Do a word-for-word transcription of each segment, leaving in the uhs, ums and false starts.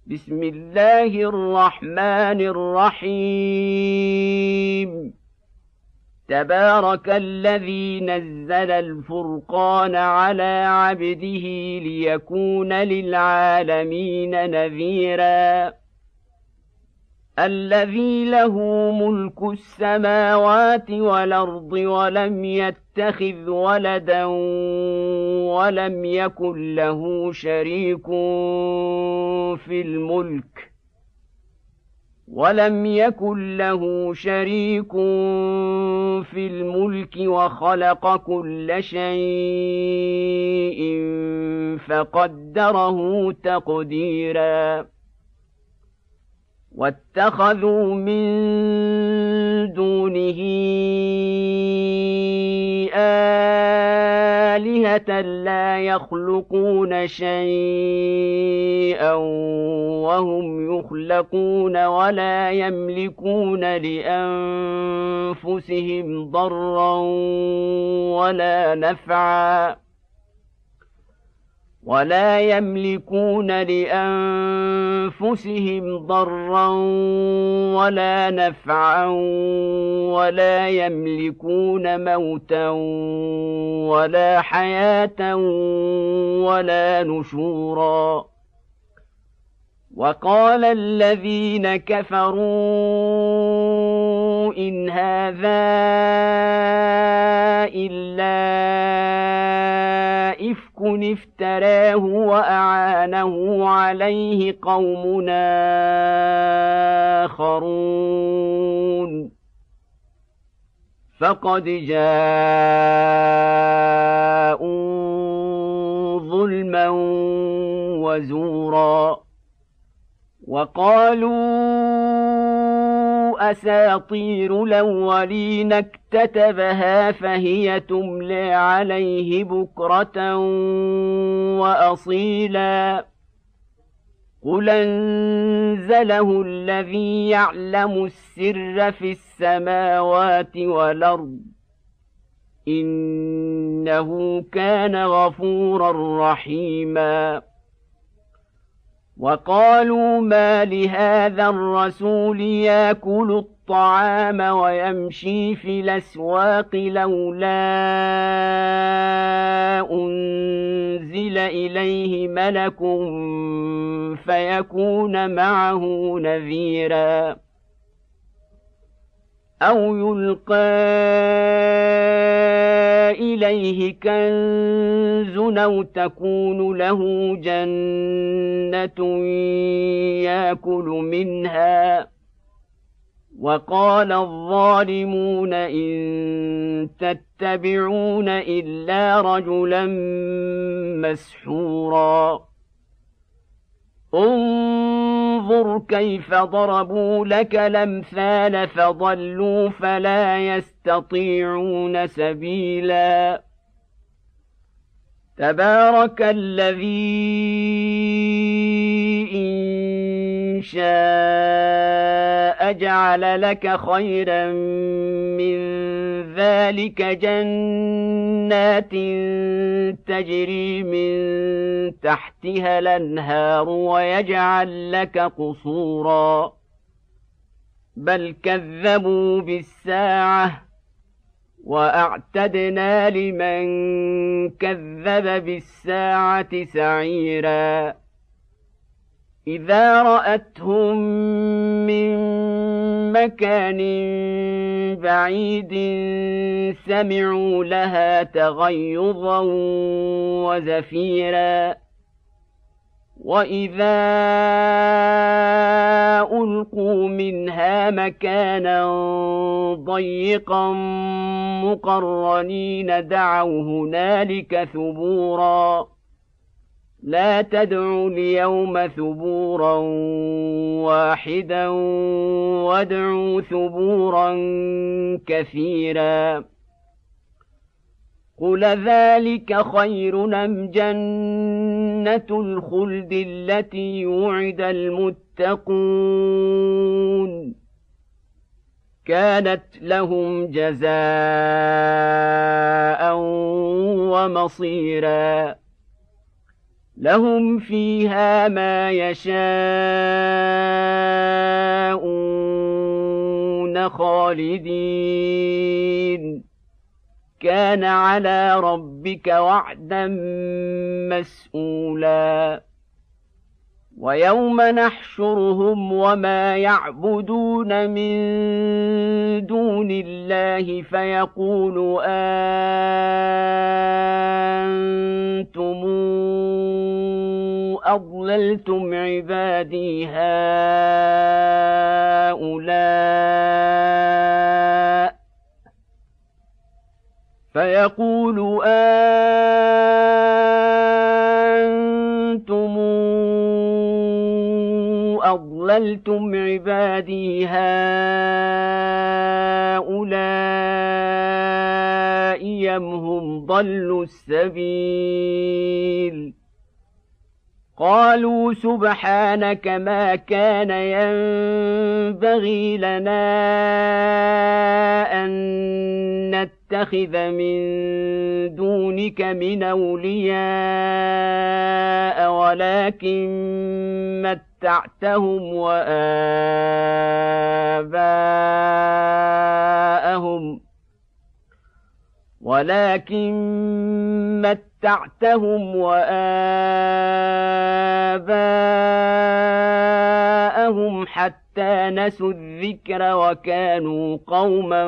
بسم الله الرحمن الرحيم تبارك الذي نزل الفرقان على عبده ليكون للعالمين نذيرا الذي له ملك السماوات والأرض ولم يتخذ ولدا ولم يكن له شريك في الملك ولم يكن له شريك في الملك وخلق كل شيء فقدره تقديرا واتخذوا من دونه آلهة لا يخلقون شيئا وهم يخلقون ولا يملكون لأنفسهم ضرا ولا نفعا ولا يملكون لأنفسهم ضرا ولا نفعا ولا يملكون موتا ولا حياة ولا نشورا وقال الذين كفروا إن هذا إلا إفك افتراه وأعانه عليه قوم آخرون فقد جاءوا ظلما وزورا وقالوا أساطير الأولين اكتتبها فهي تملى عليه بكرة وأصيلا قل أنزله الذي يعلم السر في السماوات والأرض إنه كان غفورا رحيما وقالوا ما لهذا الرسول يأكل الطعام ويمشي في الأسواق لولا أنزل إليه ملك فيكون معه نذيرا أو يلقى إليه كنز أو تكون له جنة يأكل منها وقال الظالمون إن تتبعون إلا رجلا مسحورا انظر كيف ضربوا لك الأمثال فضلوا فلا يستطيعون سبيلا تبارك الذي إن شاء جعل لك خيرا من ذلك جنات تجري من تحتها الأنهار ويجعل لك قصورا بل كذبوا بالساعة وأعتدنا لمن كذب بالساعة سعيرا إذا رأتهم من مكان بعيد سمعوا لها تغيظا وزفيرا وإذا ألقوا منها مكانا ضيقا مقرنين دعوا هنالك ثبورا لا تدعوا اليوم ثبورا واحدا وادعوا ثبورا كثيرا قل ذلك خير أم جنة الخلد التي وعد المتقون كانت لهم جزاء ومصيرا لهم فيها ما يشاءون خالدين كان على ربك وعدا مسئولا ويوم نحشرهم وما يعبدون من دون الله فيقول أنتم أضللتم عبادي هؤلاء فيقول أنتم أضللتم عبادي هؤلاء أم هم ضلوا السبيل قالوا سبحانك ما كان ينبغي لنا أن نتخذ من دونك من أولياء ولكن متعتهم وآباءهم ولكن متعتهم وآباءهم حتى نسوا الذكر وكانوا قوما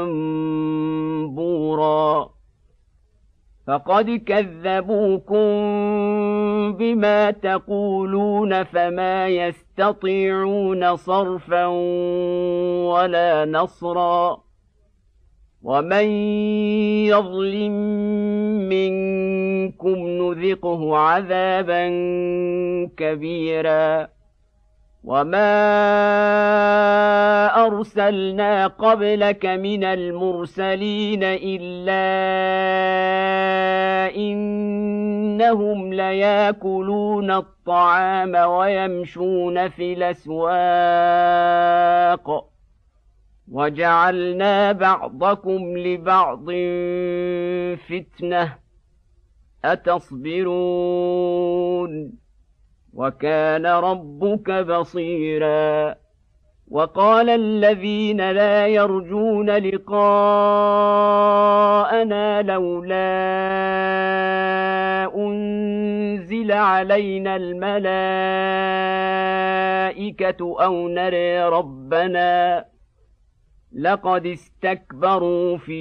بورا فقد كذبوكم بما تقولون فما يستطيعون صرفا ولا نصرا ومن يظلم منكم نذقه عذابا كبيرا وما أرسلنا قبلك من المرسلين إلا إنهم ليأكلون الطعام ويمشون في الأسواق وجعلنا بعضكم لبعض فتنة أتصبرون وكان ربك بصيرا وقال الذين لا يرجون لقاءنا لولا أنزل علينا الملائكة أو نري ربنا لقد استكبروا في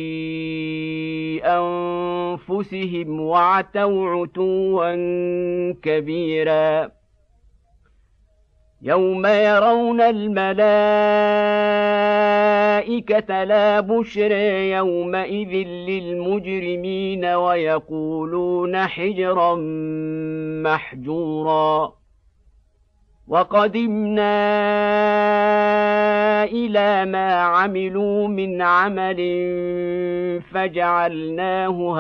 أنفسهم وعتوا عتوا كبيرا يوم يرون الملائكة لا بشر يومئذ للمجرمين ويقولون حجرا محجورا وقدمنا إلى ما عملوا من عمل فجعلناه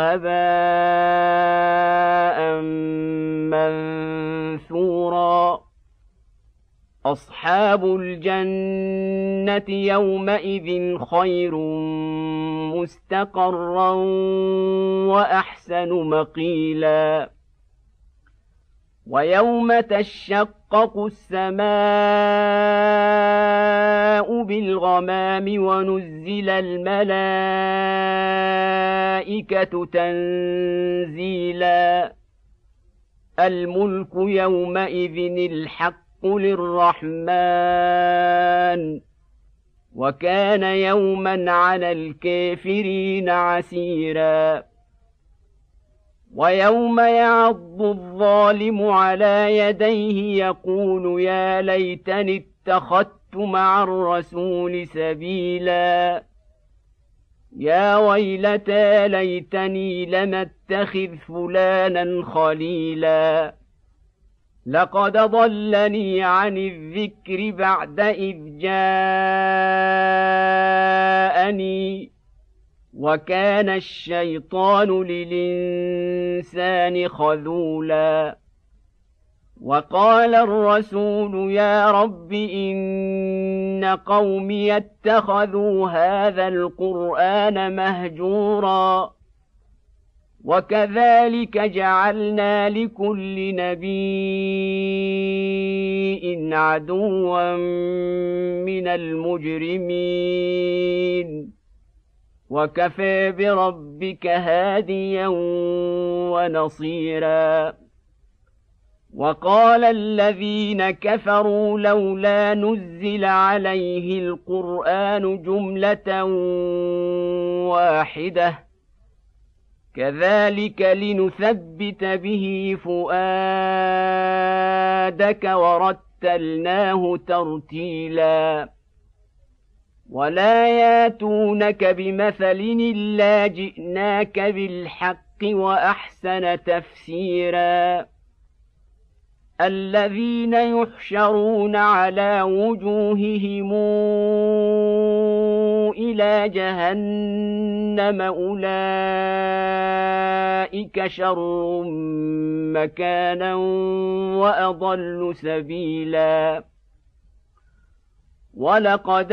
هباء منثورا أصحاب الجنة يومئذ خير مستقرا وأحسن مقيلا ويوم تشقق السماء بالغمام ونزل الملائكة تنزيلا الملك يومئذ الحق للرحمن وكان يوما على الكافرين عسيرا ويوم يعض الظالم على يديه يقول يا ليتني اتخذت مع الرسول سبيلا يا ويلتى ليتني لم اتخذ فلانا خليلا لقد ضلني عن الذكر بعد إذ جاءني وكان الشيطان للإنسان خذولا وقال الرسول يا رب إن قومي اتخذوا هذا القرآن مهجورا وكذلك جعلنا لكل نبي عدوا من المجرمين وكفى بربك هاديا ونصيرا وقال الذين كفروا لولا نزل عليه القرآن جملة واحدة كذلك لنثبت به فؤادك ورتلناه ترتيلا ولا ياتونك بمثل إلا جئناك بالحق وأحسن تفسيرا الذين يحشرون على وجوههم إلى جهنم أولئك شر مكانا وأضل سبيلا ولقد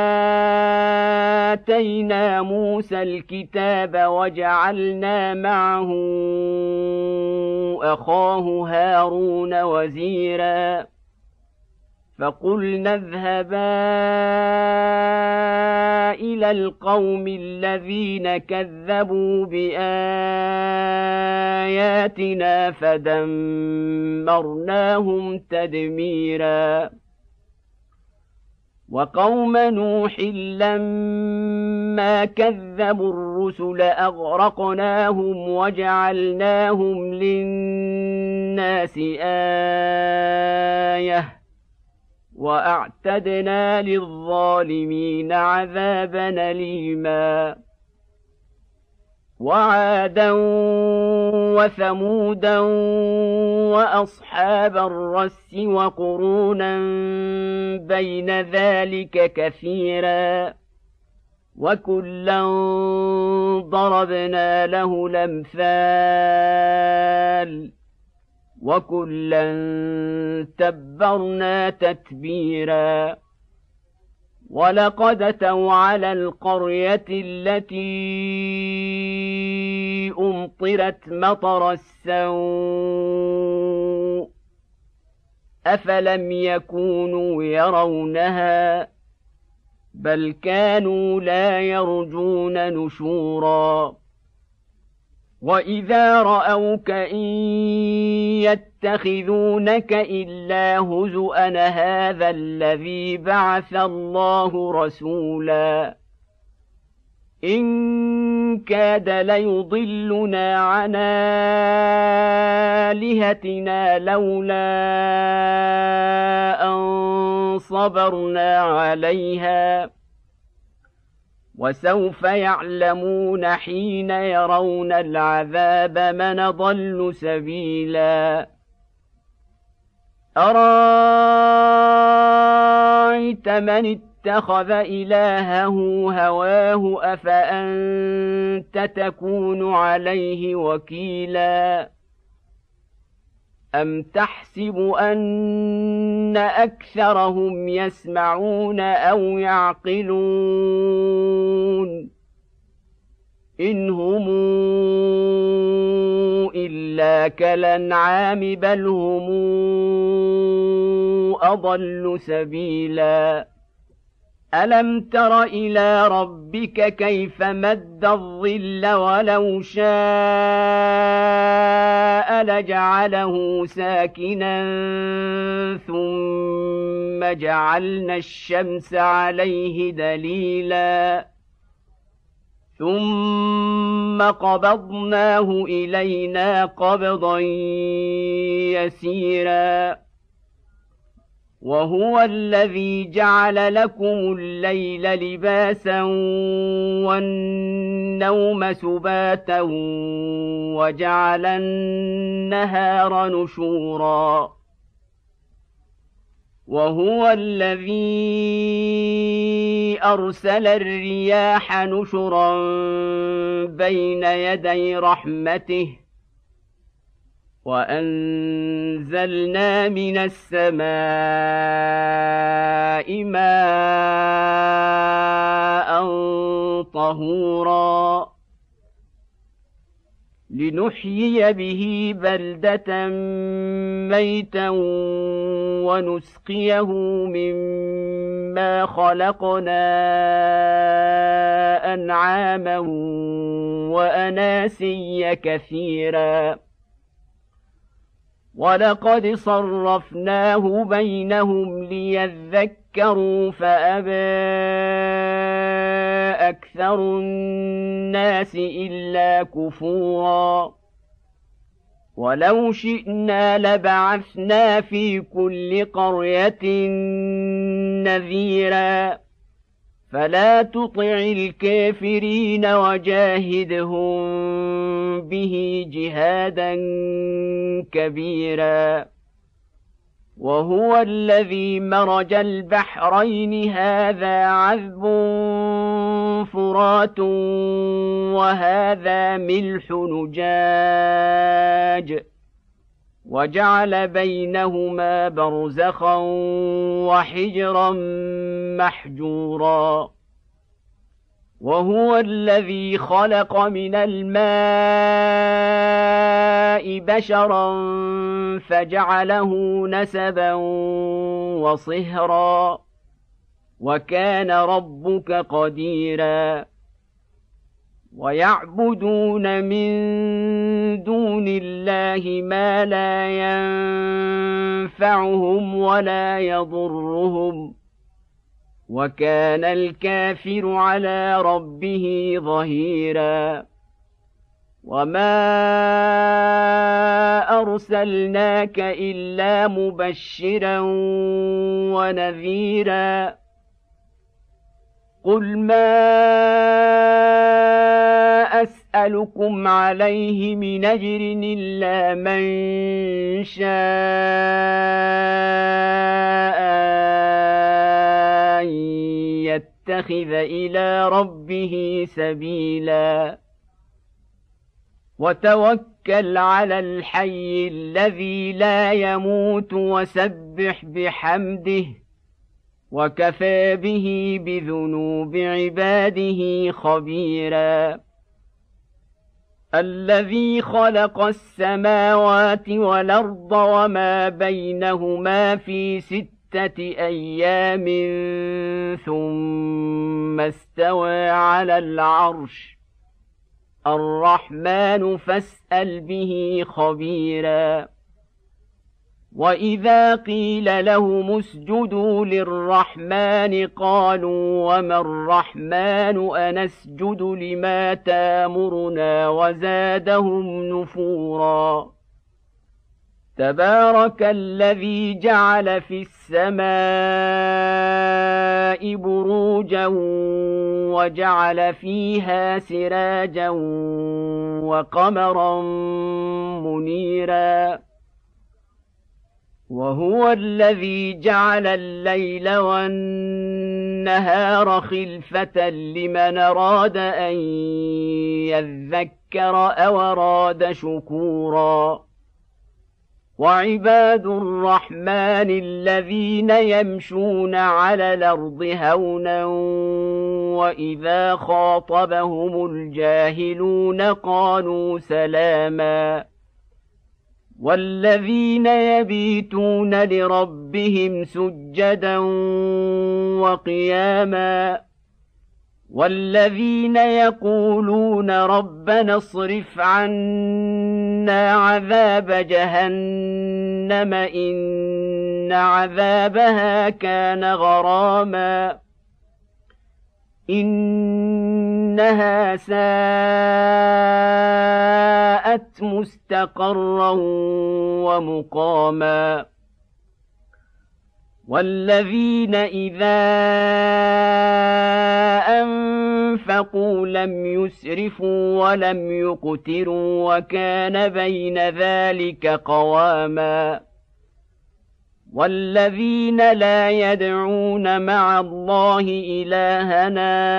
آتينا موسى الكتاب وجعلنا معه أخاه هارون وزيرا فقلنا اذهبا إلى القوم الذين كذبوا بآياتنا فدمرناهم تدميرا وقوم نوح لما كذبوا الرسل أغرقناهم وجعلناهم للناس آية وأعتدنا للظالمين عذابا أليما وعادا وثمودا وأصحاب الرس وقرونا بين ذلك كثيرا وكلا ضربنا له الأمثال وكلا تبرنا تتبيرا ولقد أتوا على القرية التي أمطرت مطر السوء أفلم يكونوا يرونها بل كانوا لا يرجون نشورا وإذا رأوك إن يتخذونك إلا هزؤا هذا الذي بعث الله رسولا إن كاد ليضلنا عن آلهتنا لولا أن صبرنا عليها وسوف يعلمون حين يرون العذاب من ضل سبيلا أرأيت من اتخذ إلهه هواه أفأنت تكون عليه وكيلا أم تحسب أن أكثرهم يسمعون أو يعقلون إن هم إلا كالأنعام بل هم أضل سبيلا ألم تر إلى ربك كيف مد الظل ولو شاء لجعله ساكنا ثم جعلنا الشمس عليه دليلا ثم قبضناه إلينا قبضا يسيرا وهو الذي جعل لكم الليل لباسا والنوم سباتا وجعل النهار نشورا وهو الذي أرسل الرياح نشرا بين يدي رحمته وأنزلنا من السماء ماء طهورا لنحيي به بلدة ميتا ونسقيه مما خلقنا أنعاما وأناسيا كثيرا ولقد صرفناه بينهم ليذكروا فأبى أكثر الناس إلا كفورا ولو شئنا لبعثنا في كل قرية نذيرا فلا تطع الكافرين وجاهدهم به جهادا كبيرا وهو الذي مرج البحرين هذا عذب فرات وهذا ملح نجاج وجعل بينهما برزخا وحجرا محجورا وهو الذي خلق من الماء بشرا فجعله نسبا وصهرا وكان ربك قديرا ويعبدون من دون الله ما لا ينفعهم ولا يضرهم وكان الكافر على ربه ظهيرا وما أرسلناك إلا مبشرا ونذيرا قل ما أسألكم عليه من أجر إلا من شاء أن يتخذ إلى ربه سبيلا وتوكل على الحي الذي لا يموت وسبح بحمده وكفى به بذنوب عباده خبيرا الذي خلق السماوات والأرض وما بينهما في ستة أيام ثم استوى على العرش الرحمن فاسأل به خبيرا وإذا قيل لهم اسجدوا للرحمن قالوا وما الرحمن أنسجد لما تامرنا وزادهم نفورا تبارك الذي جعل في السماء بروجا وجعل فيها سراجا وقمرا منيرا وهو الذي جعل الليل والنهار خلفة لمن أراد أن يذكر أو أراد شكورا وعباد الرحمن الذين يمشون على الأرض هونا وإذا خاطبهم الجاهلون قالوا سلاما والذين يبيتون لربهم سجدا وقياما والذين يقولون ربنا اصرف عنا عذاب جهنم إن عذابها كان غراما إنها ساءت مستقرا ومقاما والذين إذا أنفقوا لم يسرفوا ولم يقتروا وكان بين ذلك قواما والذين لا يدعون مع الله إلها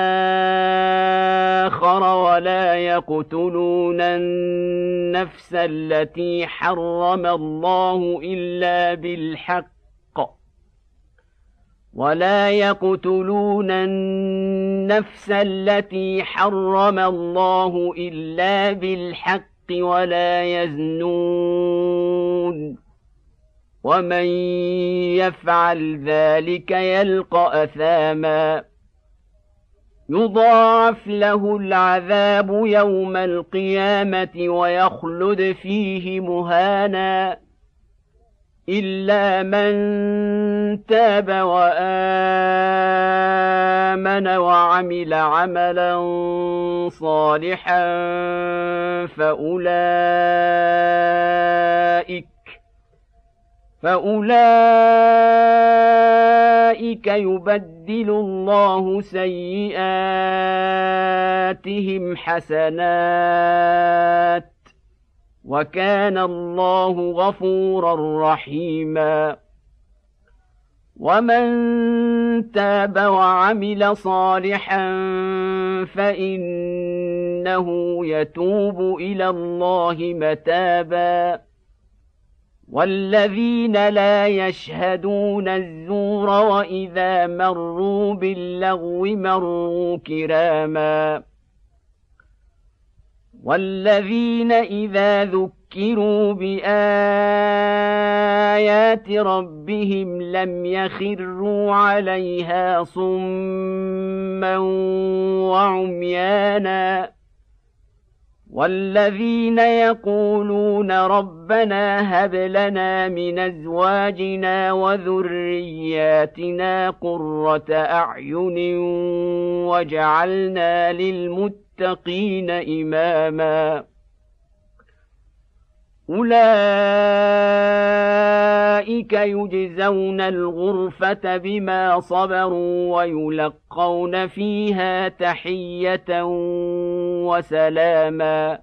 آخر ولا يقتلون النفس التي حرم الله إلا بالحق ولا يقتلون النفس التي حرم الله إلا بالحق ولا يزنون ومن يفعل ذلك يلقى أثاما يضاعف له العذاب يوم القيامة ويخلد فيه مهانا إلا من تاب وآمن وعمل عملا صالحا فأولئك فأولئك يبدل الله سيئاتهم حسنات وكان الله غفورا رحيما ومن تاب وعمل صالحا فإنه يتوب إلى الله متابا والذين لا يشهدون الزور وإذا مروا باللغو مروا كراما والذين إذا ذكروا بآيات ربهم لم يخروا عليها صما وعميانا والذين يقولون ربنا هب لنا من أزواجنا وذرياتنا قرة أعين واجعلنا للمتقين إماما أولئك يجزون الغرفة بما صبروا ويلقون فيها تحية وسلاما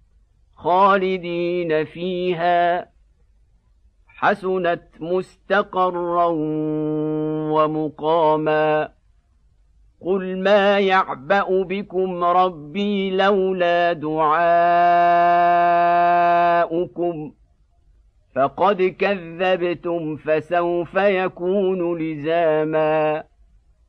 خالدين فيها حسنت مستقرا ومقاما قل ما يعبأ بكم ربي لولا دعاؤكم فقد كذبتم فسوف يكون لزاما